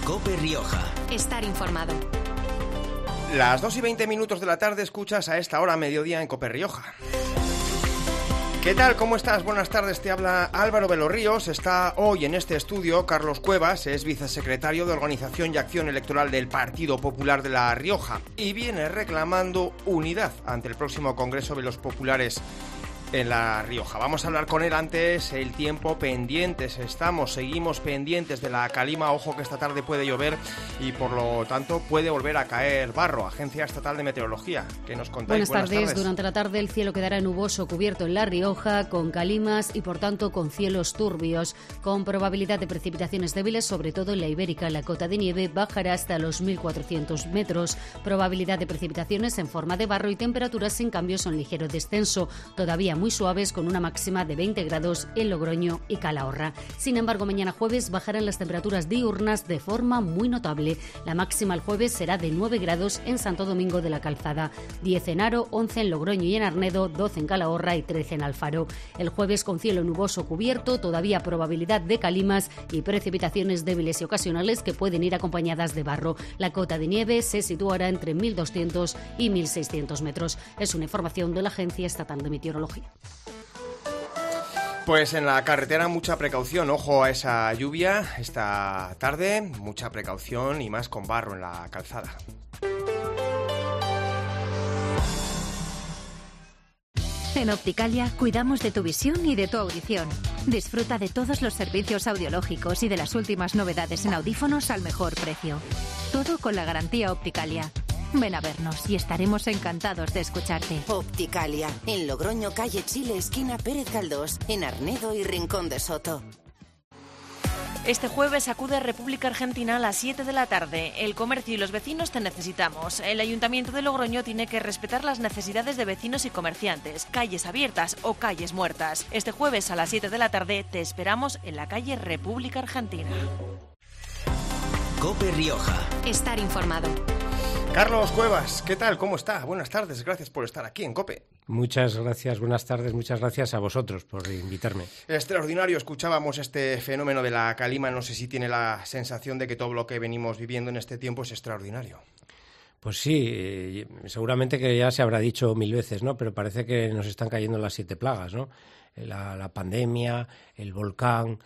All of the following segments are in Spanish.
COPE Rioja. Estar informado. Las 2:20 de la tarde escuchas a esta hora mediodía en COPE Rioja. ¿Qué tal? ¿Cómo estás? Buenas tardes, te habla Álvaro Belorríos. Está hoy en este estudio Carlos Cuevas, es vicesecretario de Organización y Acción Electoral del Partido Popular de La Rioja y viene reclamando unidad ante el próximo Congreso de los Populares en La Rioja. Vamos a hablar con él antes, el tiempo pendientes, seguimos pendientes de la calima, ojo que esta tarde puede llover y por lo tanto puede volver a caer barro. Agencia Estatal de Meteorología, ¿qué nos contáis? Buenas tardes. Durante la tarde el cielo quedará nuboso cubierto en La Rioja, con calimas y por tanto con cielos turbios, con probabilidad de precipitaciones débiles, sobre todo en la Ibérica. La cota de nieve bajará hasta los 1.400 metros, probabilidad de precipitaciones en forma de barro y temperaturas sin cambios en ligero descenso, todavía muy suaves con una máxima de 20 grados en Logroño y Calahorra. Sin embargo, mañana jueves bajarán las temperaturas diurnas de forma muy notable. La máxima el jueves será de 9 grados en Santo Domingo de la Calzada, 10 en Haro, 11 en Logroño y en Arnedo, 12 en Calahorra y 13 en Alfaro. El jueves con cielo nuboso cubierto, todavía probabilidad de calimas y precipitaciones débiles y ocasionales que pueden ir acompañadas de barro. La cota de nieve se situará entre 1.200 y 1.600 metros. Es una información de la Agencia Estatal de Meteorología. Pues en la carretera mucha precaución, ojo a esa lluvia esta tarde, mucha precaución y más con barro en la calzada. En Opticalia cuidamos de tu visión y de tu audición. Disfruta de todos los servicios audiológicos y de las últimas novedades en audífonos al mejor precio. Todo con la garantía Opticalia. Ven a vernos y estaremos encantados de escucharte. Opticalia, en Logroño, calle Chile, esquina Pérez Galdós, en Arnedo y Rincón de Soto. Este jueves acude a República Argentina a las 7 de la tarde. El comercio y los vecinos te necesitamos. El Ayuntamiento de Logroño tiene que respetar las necesidades de vecinos y comerciantes, calles abiertas o calles muertas. Este jueves a las 7 de la tarde te esperamos en la calle República Argentina. COPE Rioja. Estar informado. Carlos Cuevas, ¿qué tal? ¿Cómo está? Buenas tardes, gracias por estar aquí en COPE. Muchas gracias, buenas tardes, muchas gracias a vosotros por invitarme. Extraordinario, escuchábamos este fenómeno de la calima, no sé si tiene la sensación de que todo lo que venimos viviendo en este tiempo es extraordinario. Pues sí, seguramente que ya se habrá dicho 1000 veces, ¿no? Pero parece que nos están cayendo las 7 plagas, ¿no? La pandemia, el volcán,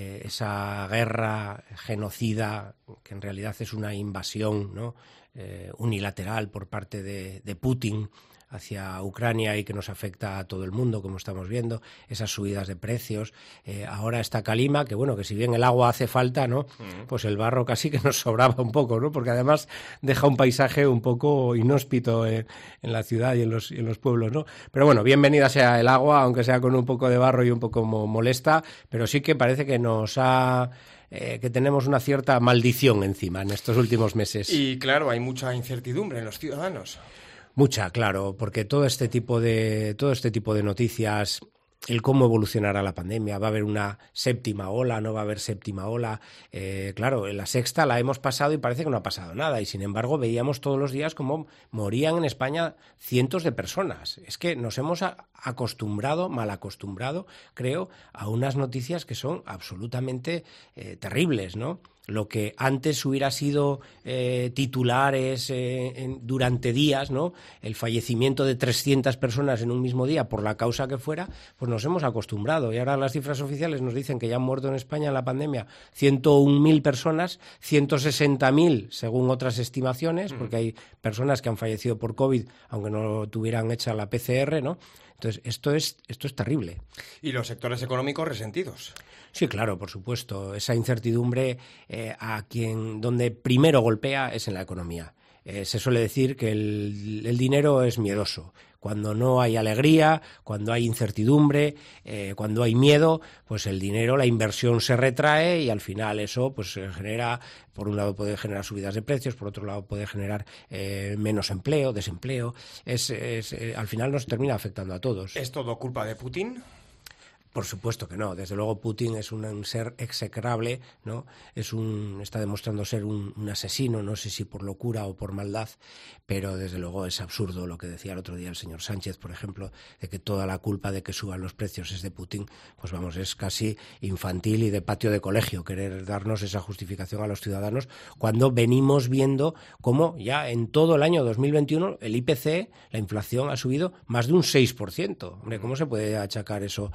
esa guerra genocida, que en realidad es una invasión, ¿no? Unilateral por parte de Putin hacia Ucrania y que nos afecta a todo el mundo, como estamos viendo, esas subidas de precios, ahora esta calima, que bueno, que si bien el agua hace falta, ¿no? Pues el barro casi que nos sobraba un poco, ¿no? Porque además deja un paisaje un poco inhóspito en la ciudad y en los pueblos, ¿no? Pero bueno, bienvenida sea el agua, aunque sea con un poco de barro y un poco molesta, pero sí que parece que nos ha... que tenemos una cierta maldición encima en estos últimos meses. Y claro, hay mucha incertidumbre en los ciudadanos. Mucha, claro, porque todo este tipo de noticias, el cómo evolucionará la pandemia, va a haber una séptima ola, no va a haber séptima ola, claro, en la sexta la hemos pasado y parece que no ha pasado nada, y sin embargo veíamos todos los días cómo morían en España cientos de personas. Es que nos hemos mal acostumbrado, creo, a unas noticias que son absolutamente terribles, ¿no? Lo que antes hubiera sido titulares durante días, ¿no? El fallecimiento de 300 personas en un mismo día por la causa que fuera, pues nos hemos acostumbrado. Y ahora las cifras oficiales nos dicen que ya han muerto en España en la pandemia 101.000 personas, 160.000 según otras estimaciones, porque hay personas que han fallecido por COVID, aunque no tuvieran hecha la PCR, ¿no? Entonces, esto es terrible. Y los sectores económicos resentidos. Sí, claro, por supuesto. Esa incertidumbre donde primero golpea es en la economía. Se suele decir que el dinero es miedoso. Cuando no hay alegría, cuando hay incertidumbre, cuando hay miedo, pues el dinero, la inversión se retrae y al final eso pues genera, por un lado puede generar subidas de precios, por otro lado puede generar menos empleo, desempleo. Al final nos termina afectando a todos. ¿Es todo culpa de Putin? Por supuesto que no. Desde luego Putin es un ser execrable, ¿no? Está demostrando ser un asesino, no sé si por locura o por maldad, pero desde luego es absurdo lo que decía el otro día el señor Sánchez, por ejemplo, de que toda la culpa de que suban los precios es de Putin. Pues vamos, es casi infantil y de patio de colegio querer darnos esa justificación a los ciudadanos cuando venimos viendo cómo ya en todo el año 2021 el IPC, la inflación, ha subido más de un 6%. Hombre, ¿cómo se puede achacar eso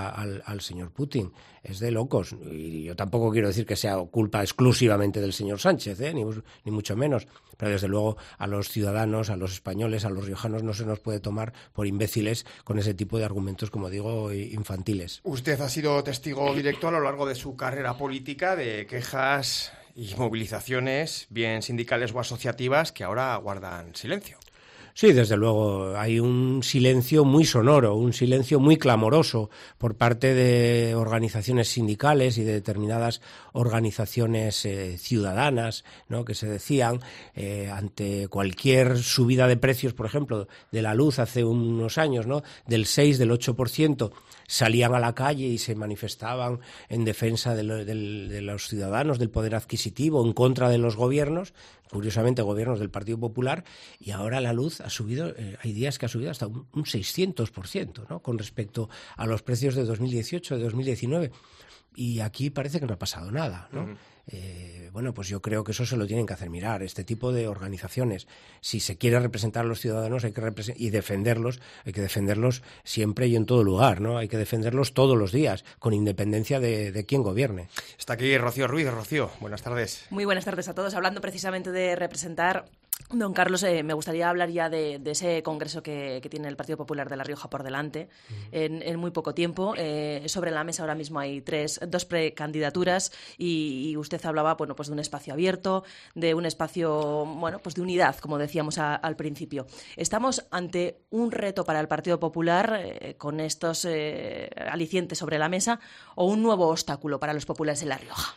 al señor Putin? Es de locos. Y yo tampoco quiero decir que sea culpa exclusivamente del señor Sánchez, ni mucho menos. Pero desde luego a los ciudadanos, a los españoles, a los riojanos no se nos puede tomar por imbéciles con ese tipo de argumentos, como digo, infantiles. Usted ha sido testigo directo a lo largo de su carrera política de quejas y movilizaciones, bien sindicales o asociativas, que ahora guardan silencio. Sí, desde luego, hay un silencio muy sonoro, un silencio muy clamoroso por parte de organizaciones sindicales y de determinadas organizaciones ciudadanas, ¿no?, que se decían ante cualquier subida de precios, por ejemplo, de la luz hace unos años, ¿no?, del 6, del 8%, salían a la calle y se manifestaban en defensa de los ciudadanos, del poder adquisitivo, en contra de los gobiernos, curiosamente gobiernos del Partido Popular, y ahora la luz ha subido, hay días que ha subido hasta un 600%, ¿no?, con respecto a los precios de 2018, de 2019. Y aquí parece que no ha pasado nada, ¿no? Uh-huh. Bueno, pues yo creo que eso se lo tienen que hacer mirar, este tipo de organizaciones. Si se quiere representar a los ciudadanos hay que y defenderlos, hay que defenderlos siempre y en todo lugar, ¿no? Hay que defenderlos todos los días, con independencia de quién gobierne. Está aquí Rocío Ruiz. Rocío, buenas tardes. Muy buenas tardes a todos. Hablando precisamente de representar, don Carlos, me gustaría hablar ya de ese congreso que tiene el Partido Popular de La Rioja por delante, en muy poco tiempo. Sobre la mesa ahora mismo hay dos precandidaturas y usted hablaba, bueno, pues de un espacio abierto, de un espacio, bueno, pues de unidad, como decíamos al principio. Estamos ante un reto para el Partido Popular con estos alicientes sobre la mesa, o un nuevo obstáculo para los populares en La Rioja.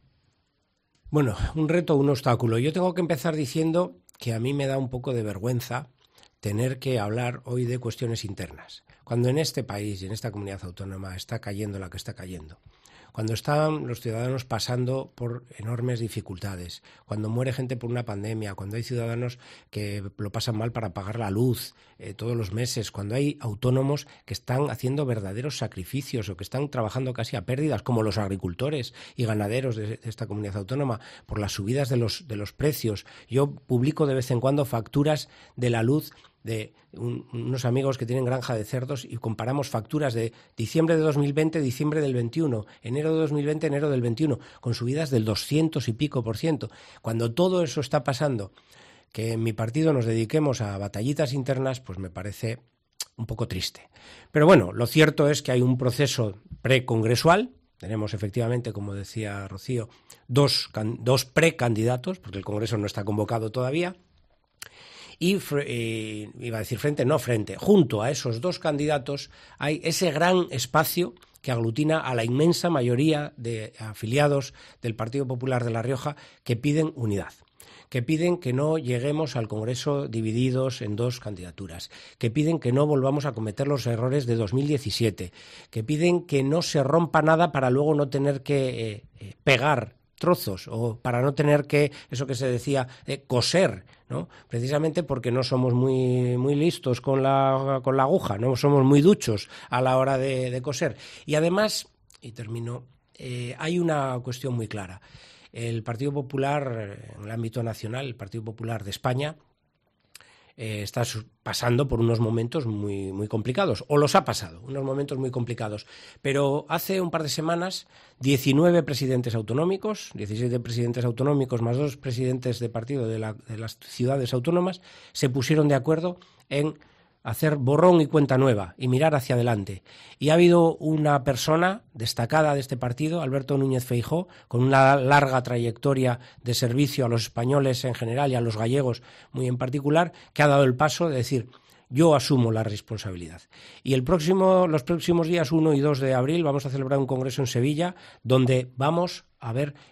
Bueno, un reto, un obstáculo. Yo tengo que empezar diciendo que a mí me da un poco de vergüenza tener que hablar hoy de cuestiones internas. Cuando en este país y en esta comunidad autónoma está cayendo la que está cayendo, cuando están los ciudadanos pasando por enormes dificultades, cuando muere gente por una pandemia, cuando hay ciudadanos que lo pasan mal para pagar la luz todos los meses, cuando hay autónomos que están haciendo verdaderos sacrificios o que están trabajando casi a pérdidas, como los agricultores y ganaderos de esta comunidad autónoma, por las subidas de los precios. Yo publico de vez en cuando facturas de la luz de unos amigos que tienen granja de cerdos y comparamos facturas de diciembre de 2020, diciembre del 21, enero de 2020, enero del 21, con subidas del 200 y pico %. Cuando todo eso está pasando, que en mi partido nos dediquemos a batallitas internas, pues me parece un poco triste. Pero bueno, lo cierto es que hay un proceso precongresual. Tenemos efectivamente, como decía Rocío, dos precandidatos, porque el Congreso no está convocado todavía. Y iba a decir frente, junto a esos dos candidatos hay ese gran espacio que aglutina a la inmensa mayoría de afiliados del Partido Popular de La Rioja que piden unidad, que piden que no lleguemos al Congreso divididos en dos candidaturas, que piden que no volvamos a cometer los errores de 2017, que piden que no se rompa nada para luego no tener que pegar trozos o para no tener que, eso que se decía, coser, ¿no? Precisamente porque no somos muy listos con la aguja, no somos muy duchos a la hora de coser. Y además, y termino, hay una cuestión muy clara. El Partido Popular, en el ámbito nacional, el Partido Popular de España, está pasando por unos momentos muy complicados, o los ha pasado, unos momentos muy complicados. Pero hace un par de semanas, 17 presidentes autonómicos más 2 presidentes de partido de las ciudades autónomas, se pusieron de acuerdo en hacer borrón y cuenta nueva y mirar hacia adelante. Y ha habido una persona destacada de este partido, Alberto Núñez Feijóo, con una larga trayectoria de servicio a los españoles en general y a los gallegos muy en particular, que ha dado el paso de decir: yo asumo la responsabilidad. Y los próximos días 1 y 2 de abril vamos a celebrar un congreso en Sevilla donde vamos a ver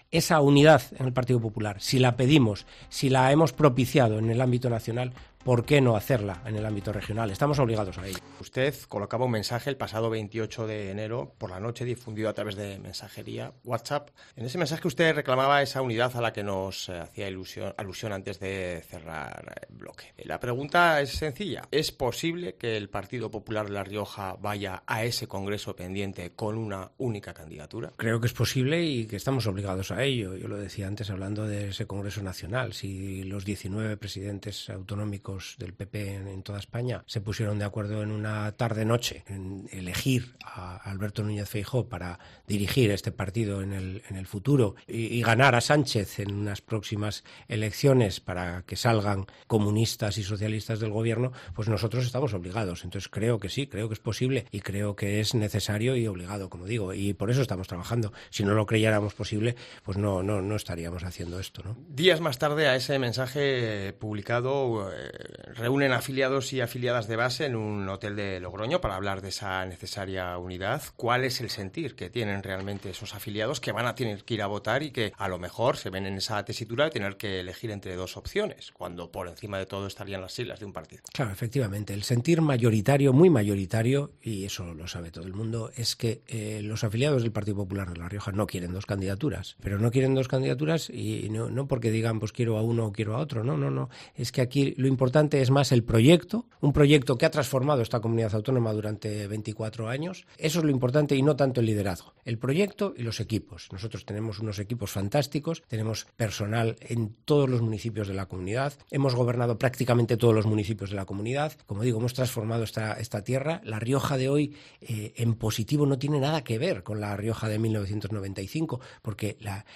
esa unidad en el Partido Popular, si la pedimos, si la hemos propiciado en el ámbito nacional, ¿por qué no hacerla en el ámbito regional? Estamos obligados a ello. Usted colocaba un mensaje el pasado 28 de enero por la noche, difundido a través de mensajería WhatsApp. En ese mensaje usted reclamaba esa unidad a la que nos hacía alusión antes de cerrar el bloque. La pregunta es sencilla. ¿Es posible que el Partido Popular de La Rioja vaya a ese congreso pendiente con una única candidatura? Creo que es posible y que estamos obligados a ello. Yo lo decía antes hablando de ese congreso nacional. Si los 19 presidentes autonómicos del PP en toda España se pusieron de acuerdo en una tarde-noche en elegir a Alberto Núñez Feijóo para dirigir este partido en el futuro y ganar a Sánchez en unas próximas elecciones para que salgan comunistas y socialistas del gobierno, pues nosotros estamos obligados. Entonces creo que sí, creo que es posible y creo que es necesario y obligado, como digo, y por eso estamos trabajando. Si no lo creyéramos posible, pues no estaríamos haciendo esto, ¿no? Días más tarde a ese mensaje publicado reúnen afiliados y afiliadas de base en un hotel de Logroño para hablar de esa necesaria unidad. ¿Cuál es el sentir que tienen realmente esos afiliados que van a tener que ir a votar y que a lo mejor se ven en esa tesitura de tener que elegir entre dos opciones, cuando por encima de todo estarían las siglas de un partido? Claro, efectivamente. El sentir mayoritario, muy mayoritario, y eso lo sabe todo el mundo, es que los afiliados del Partido Popular de La Rioja no quieren dos candidaturas. Pero no quieren dos candidaturas y no porque digan pues quiero a uno o quiero a otro. No. Es que aquí lo importante es más el proyecto, un proyecto que ha transformado esta comunidad autónoma durante 24 años. Eso es lo importante y no tanto el liderazgo. El proyecto y los equipos. Nosotros tenemos unos equipos fantásticos, tenemos personal en todos los municipios de la comunidad, hemos gobernado prácticamente todos los municipios de la comunidad. Como digo, hemos transformado esta tierra. La Rioja de hoy, en positivo, no tiene nada que ver con la Rioja de 1995, porque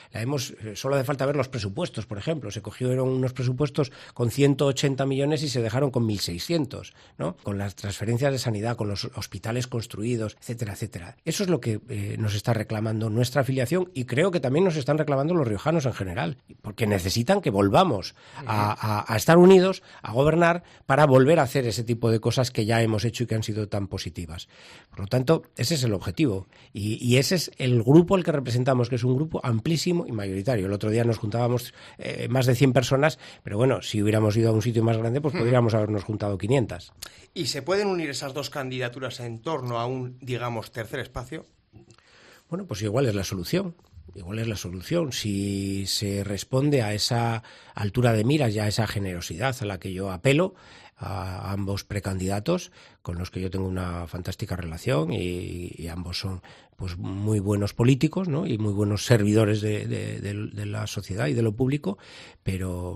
solo hace falta ver los presupuestos, por ejemplo. Se cogieron unos presupuestos con 180 millones y se dejaron con 1.600, ¿no? Con las transferencias de sanidad, con los hospitales construidos, etcétera, etcétera. Eso es lo que nos está reclamando nuestra afiliación y creo que también nos están reclamando los riojanos en general, porque necesitan que volvamos a estar unidos, a gobernar, para volver a hacer ese tipo de cosas que ya hemos hecho y que han sido tan positivas. Por lo tanto, ese es el objetivo y ese es el grupo al que representamos, que es un grupo amplísimo y mayoritario. El otro día nos juntábamos más de 100 personas, pero bueno, si hubiéramos ido a un sitio más grande, pues podríamos habernos juntado 500. ¿Y se pueden unir esas dos candidaturas en torno a un, digamos, tercer espacio? Bueno, pues igual es la solución. Igual es la solución si se responde a esa altura de miras y a esa generosidad a la que yo apelo a ambos precandidatos, con los que yo tengo una fantástica relación y ambos son pues muy buenos políticos, ¿no? Y muy buenos servidores de la sociedad y de lo público, pero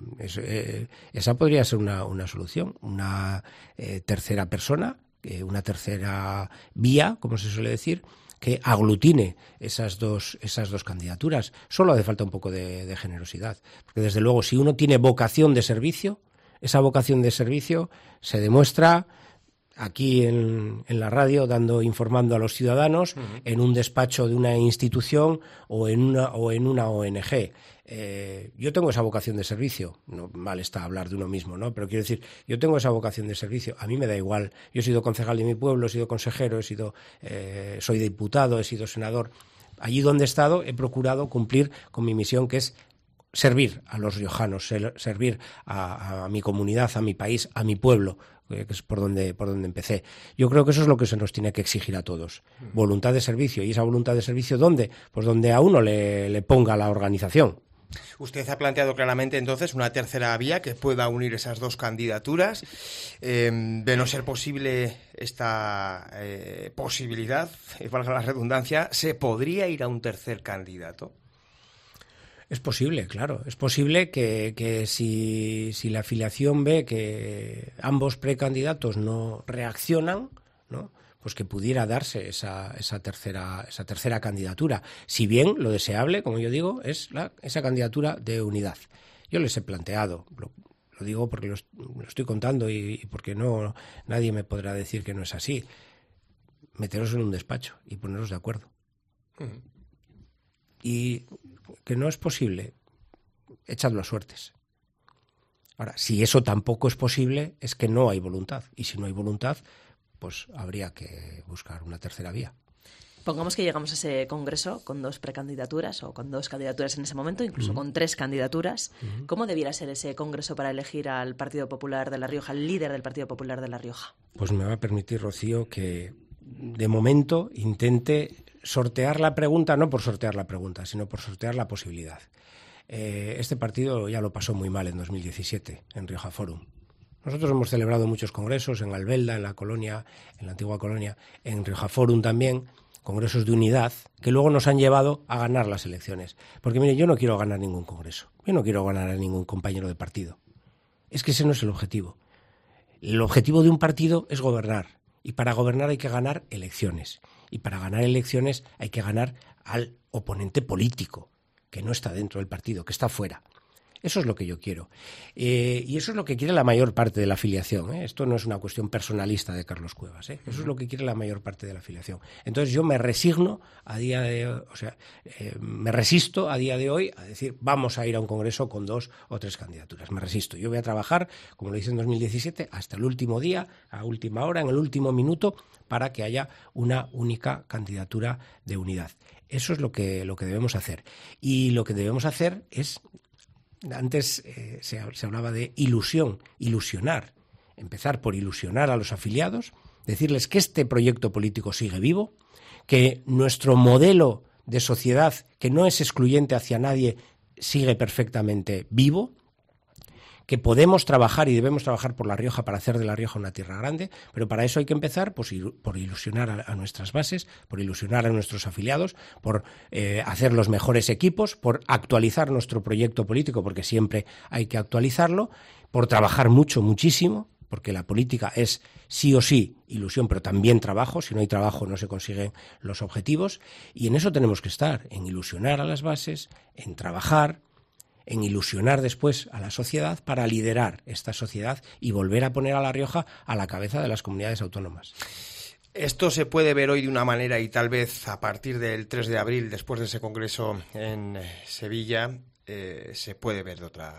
esa podría ser una solución, una tercera persona, una tercera vía, como se suele decir, que aglutine esas dos candidaturas. Solo hace falta un poco de generosidad, porque desde luego si uno tiene vocación de servicio, esa vocación de servicio se demuestra aquí en la radio, informando a los ciudadanos, en un despacho de una institución o en una ONG. Yo tengo esa vocación de servicio, no mal está hablar de uno mismo, ¿no? Pero quiero decir, yo tengo esa vocación de servicio, a mí me da igual. Yo he sido concejal de mi pueblo, he sido consejero, soy diputado, he sido senador. Allí donde he estado he procurado cumplir con mi misión, que es servir a los riojanos, servir a mi comunidad, a mi país, a mi pueblo, que es por donde empecé. Yo creo que eso es lo que se nos tiene que exigir a todos. Voluntad de servicio. ¿Y esa voluntad de servicio dónde? Pues donde a uno le ponga la organización. Usted ha planteado claramente entonces una tercera vía que pueda unir esas dos candidaturas. De no ser posible esta posibilidad, valga la redundancia, ¿se podría ir a un tercer candidato? Es posible, claro. Es posible que si la afiliación ve que ambos precandidatos no reaccionan, ¿no?, pues que pudiera darse esa tercera candidatura. Si bien lo deseable, como yo digo, es esa candidatura de unidad. Yo les he planteado, lo digo porque lo estoy contando y porque nadie me podrá decir que no es así. Meteros en un despacho y poneros de acuerdo. Y que no es posible, echadlo a suertes. Ahora, si eso tampoco es posible, es que no hay voluntad. Y si no hay voluntad, pues habría que buscar una tercera vía. Pongamos que llegamos a ese congreso con 2 precandidaturas o con 2 candidaturas en ese momento, incluso con 3 candidaturas. ¿Cómo debiera ser ese congreso para elegir al Partido Popular de La Rioja, al líder del Partido Popular de La Rioja? Pues me va a permitir, Rocío, que de momento intente sortear la pregunta, no por sortear la pregunta, sino por sortear la posibilidad. Este partido ya lo pasó muy mal en 2017, en Rioja Forum. Nosotros hemos celebrado muchos congresos en Albelda, en la colonia, en la antigua colonia, en Rioja Forum también, congresos de unidad, que luego nos han llevado a ganar las elecciones. Porque, mire, yo no quiero ganar ningún congreso, yo no quiero ganar a ningún compañero de partido. Es que ese no es el objetivo. El objetivo de un partido es gobernar, y para gobernar hay que ganar elecciones. Y para ganar elecciones hay que ganar al oponente político, que no está dentro del partido, que está fuera. Eso es lo que yo quiero. Y eso es lo que quiere la mayor parte de la afiliación. Esto no es una cuestión personalista de Carlos Cuevas. Eso es lo que quiere la mayor parte de la afiliación. Entonces yo me resigno a día de hoy, me resisto a día de hoy a decir vamos a ir a un congreso con 2 o 3 candidaturas. Me resisto. Yo voy a trabajar, como lo hice en 2017, hasta el último día, a última hora, en el último minuto, para que haya una única candidatura de unidad. Eso es lo que debemos hacer. Y lo que debemos hacer es... Antes se hablaba de ilusionar, empezar por ilusionar a los afiliados, decirles que este proyecto político sigue vivo, que nuestro modelo de sociedad, que no es excluyente hacia nadie, sigue perfectamente vivo, que podemos trabajar y debemos trabajar por La Rioja para hacer de La Rioja una tierra grande, pero para eso hay que empezar pues, por ilusionar a nuestras bases, por ilusionar a nuestros afiliados, por hacer los mejores equipos, por actualizar nuestro proyecto político, porque siempre hay que actualizarlo, por trabajar muchísimo, porque la política es sí o sí ilusión, pero también trabajo. Si no hay trabajo no se consiguen los objetivos, y en eso tenemos que estar, en ilusionar a las bases, en trabajar, en ilusionar después a la sociedad para liderar esta sociedad y volver a poner a La Rioja a la cabeza de las comunidades autónomas. Esto se puede ver hoy de una manera y tal vez a partir del 3 de abril, después de ese congreso en Sevilla, se puede ver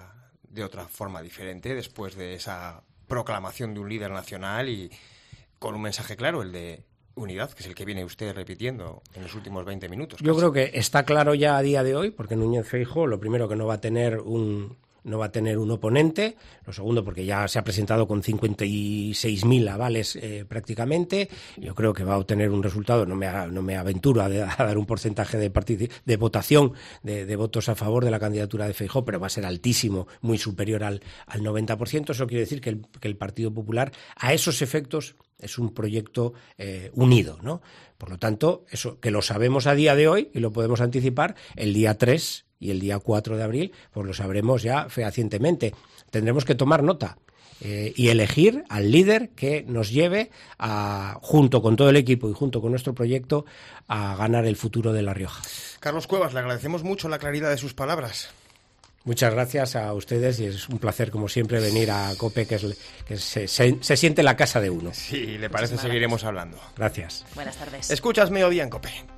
de otra forma diferente, después de esa proclamación de un líder nacional y con un mensaje claro, el de unidad, que es el que viene usted repitiendo en los últimos 20 minutos. Yo creo que está claro ya a día de hoy, porque Núñez Feijóo, lo primero que no va a tener un oponente, lo segundo porque ya se ha presentado con 56.000 avales prácticamente. Yo creo que va a obtener un resultado, no me aventuro a dar un porcentaje de votación, de votos a favor de la candidatura de Feijóo, pero va a ser altísimo, muy superior al 90%. Eso quiere decir que el Partido Popular, a esos efectos, es un proyecto unido, ¿no? Por lo tanto, eso que lo sabemos a día de hoy y lo podemos anticipar, el día 3 y el día 4 de abril, pues lo sabremos ya fehacientemente. Tendremos que tomar nota y elegir al líder que nos lleve, junto con todo el equipo y junto con nuestro proyecto, a ganar el futuro de La Rioja. Carlos Cuevas, le agradecemos mucho la claridad de sus palabras. Muchas gracias a ustedes y es un placer, como siempre, venir a COPE, que se siente la casa de uno. Sí, le parece, seguiremos hablando. Gracias. Buenas tardes. Escuchas Mediodía en COPE.